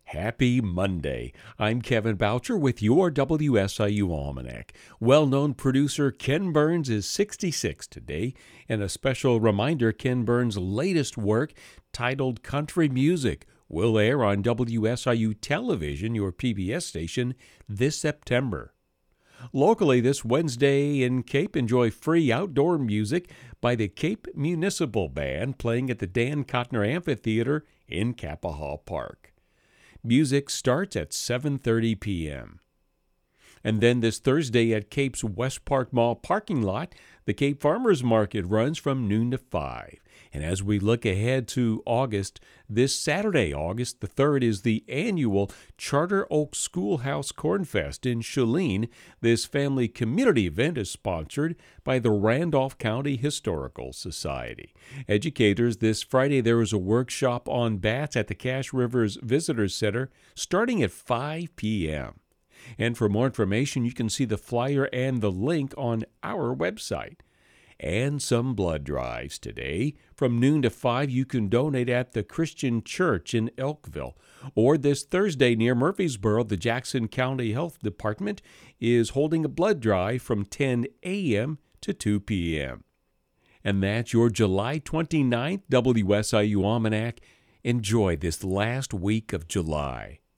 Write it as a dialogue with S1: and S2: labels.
S1: Happy Monday. I'm Kevin Boucher with your WSIU Almanac. Well-known producer Ken Burns is 66 today, and a special reminder, Ken Burns' latest work, titled Country Music, will air on WSIU Television, your PBS station, this September. Locally this Wednesday in Cape, enjoy free outdoor music by the Cape Municipal Band playing at the Dan Cotner Amphitheater in Kappahl Park. Music starts at 7:30 p.m. And then this Thursday at Cape's West Park Mall parking lot, the Cape Farmers Market runs from noon to 5. And as we look ahead to August, this Saturday, August the 3rd, is the annual Charter Oak Schoolhouse Cornfest in Cheline. This family community event is sponsored by the Randolph County Historical Society. Educators, this Friday there is a workshop on bats at the Cache Rivers Visitors Center starting at 5 p.m. And for more information, you can see the flyer and the link on our website. And some blood drives today. From noon to 5, you can donate at the Christian Church in Elkville. Or this Thursday near Murfreesboro, the Jackson County Health Department is holding a blood drive from 10 a.m. to 2 p.m. And that's your July 29th WSIU Almanac. Enjoy this last week of July.